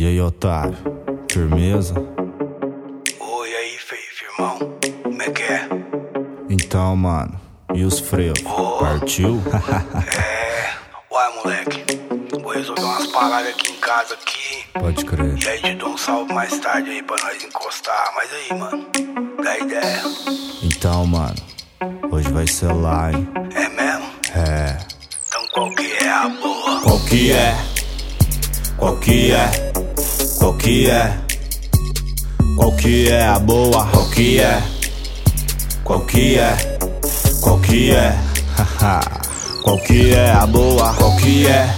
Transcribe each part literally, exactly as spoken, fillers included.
E aí, otário? Firmeza? Oi, e aí, Feio, irmão? Como é que é? Então, mano, e os freus? Oh. Partiu? É... Uai, moleque, vou resolver umas paradas aqui em casa aqui. Pode crer. E aí te dou um salve mais tarde aí pra nós encostar. Mas aí, mano, dá ideia. Então, mano, hoje vai ser lá, hein? É mesmo? É. Então qual que é a boa? Qual que é? Qual que é? Qual que é? Qual que é a boa? Qual que é? Qual que é? Qual que é? Haha. Qual que é a boa? Qual que é?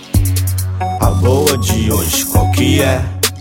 A boa de hoje, qual que é?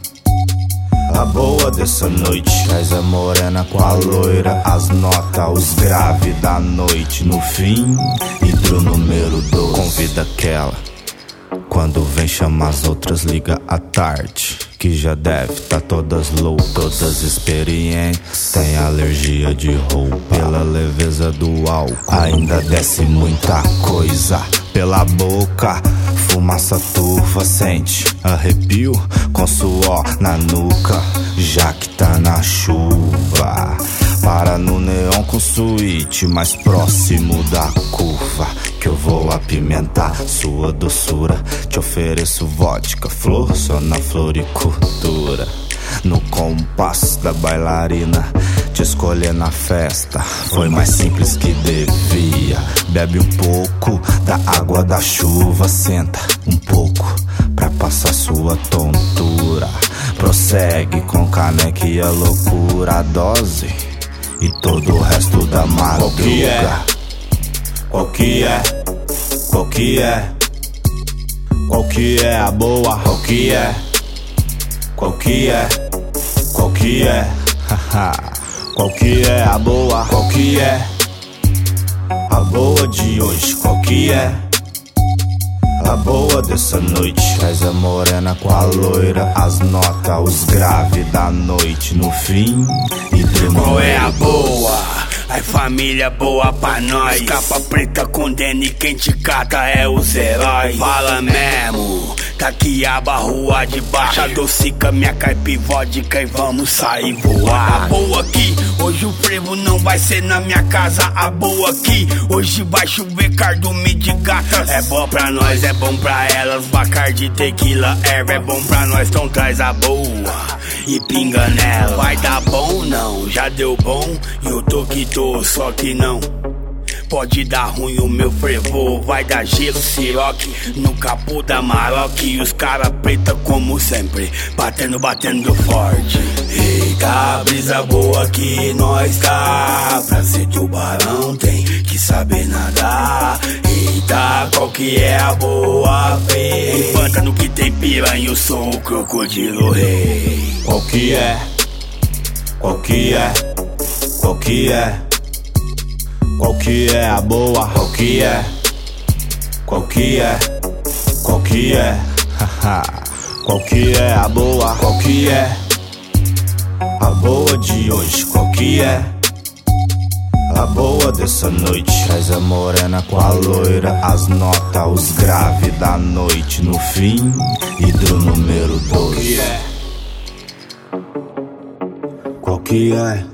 A boa dessa noite. Traz a morena com a loira, as notas, os graves da noite. No fim, hidro número dois. Convida aquela, quando vem chamar as outras, liga à tarde, que já deve tá todas loucas, todas experientes. Tem alergia de roupa, pela leveza do álcool ainda desce muita coisa pela boca. Fumaça turva, sente arrepio com suor na nuca, já que tá na chuva. Para no neon com suíte, mais próximo da curva, que eu vou apimentar sua doçura. Te ofereço vodka, flor, só na floricultura. No compasso da bailarina, te escolher na festa foi mais simples que devia. Bebe um pouco da água da chuva, senta um pouco pra passar sua tontura. Prossegue com caneca e a loucura, a dose e todo o resto da madruga. Qual que é? Qual que é? Qual que é a boa? Qual que é? Qual que é? Qual que é? Haha. Qual que é a boa? Qual que é? A boa de hoje, qual que é? A boa dessa noite. Traz a morena com a loira, as notas, os graves da noite. No fim, hidro Qual é a número boa? Ai, família boa pra nós. Capa preta com Dene, quem te cata é os heróis. Fala mesmo, tá aqui a rua de baixo. Adocica minha caipe vodka e vamos sair voar. A boa aqui, hoje o frevo não vai ser na minha casa. A boa aqui, hoje vai chover cardume de gatas. É bom pra nós, é bom pra elas. Bacardi, tequila, erva é bom pra nós. Então traz a boa e pinga nela. Vai dar bom não, já deu bom. E eu tô que tô, só que não. Pode dar ruim o meu frevo, vai dar gelo, siroque no capô da Maroc. E os cara preta como sempre, batendo, batendo forte. Eita, brisa boa que nós tá. Pra ser tubarão tem que saber nadar. Eita, qual que é a boa, fei? Em pântano que tem piranha, eu sou o crocodilo rei. Qual que é? Qual que é? Qual que é? Qual que é a boa? Qual que é? Qual que é? Qual que é? Haha. Qual que é a boa? Qual que é? A boa de hoje, qual que é? A boa dessa noite. Traz a morena com a loira, as notas, os graves da noite. No fim, hidro número dois. Qual que é?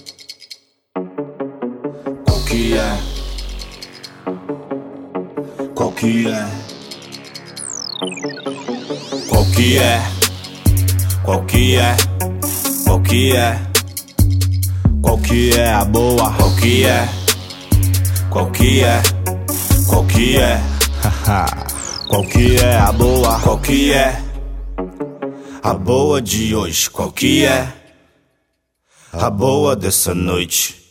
Qual que é? Qual que é? Qual que é? Qual que é? Qual que é? Qual que é a boa? Qual que é? Qual que é? Qual que é? Haha. Qual que é a boa? Qual que é? A boa de hoje, qual que é? A boa dessa noite.